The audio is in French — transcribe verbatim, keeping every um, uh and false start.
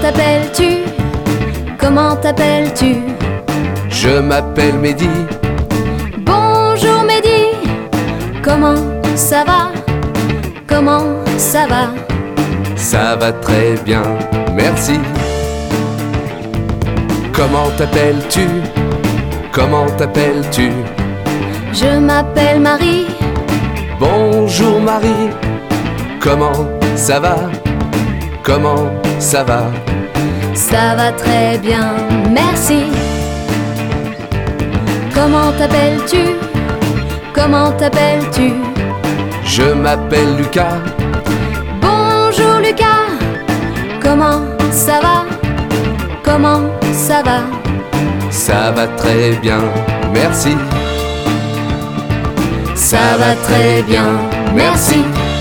t'appelles-tu? Comment t'appelles-tu? Je m'appelle Mehdi. Bonjour Mehdi. Comment ça va? Comment ça va? Ça va très bien, merci. Comment t'appelles-tu? Comment t'appelles-tu? Je m'appelle Marie. Bonjour Marie. Comment ça va? Comment ça va? Ça va très bien, merci. Comment t'appelles-tu? Comment t'appelles-tu? Je m'appelle Lucas. Bonjour Lucas. Comment ça va? Comment ça va? Ça va très bien, merci. Ça va très bien, merci.